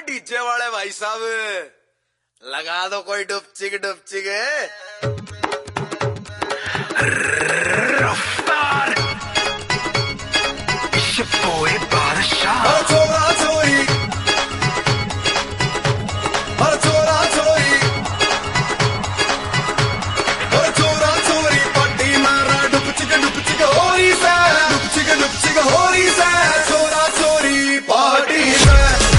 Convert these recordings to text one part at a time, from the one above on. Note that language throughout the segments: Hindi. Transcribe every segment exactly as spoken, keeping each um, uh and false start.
डीजे वाले भाई साहब लगा दो कोई डुपचिक डुपचिक रफ्तार बोए बादशाह चोरा चोरी और चोरा चोरी और चोरा चोरी पट्टी मारा डुपचिक डुपचिक हो रही से डुपचिक डुपचिक हो रही से चोरा चोरी पार्टी में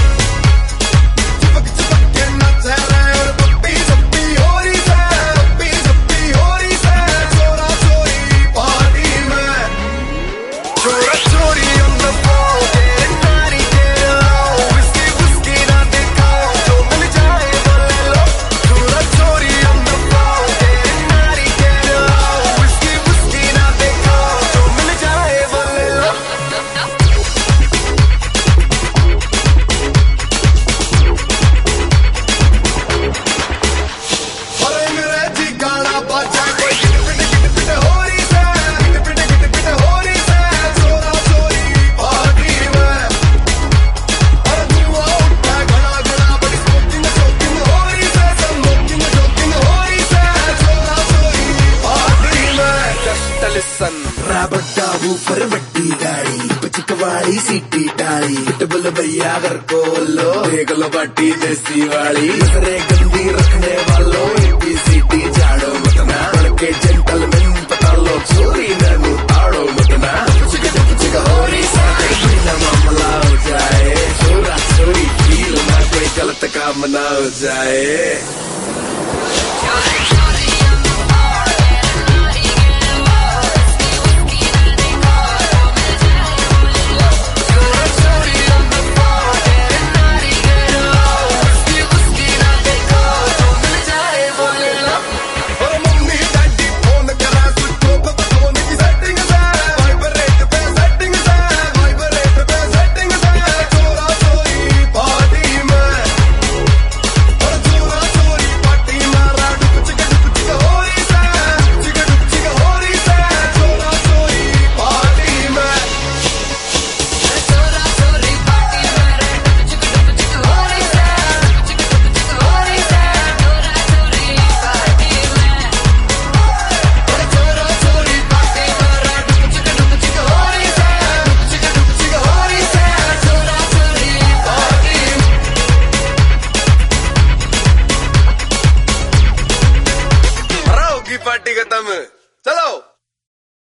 ऊपर बट्टी गाड़ी पिचक वाली सीटी डाली डबल भैया घर को लो देख लो बाटी देसी वाली रे गंदी रखने वालों एपी सीटी झाड़ो मतना बड़के जेंटलमैन पता लो चोरी ननु आड़ो मतना पिचक पिचक हो रही साथे ना मामला हो जाए चोरा चोरी फील ना कोई गलत काम ना हो जाए।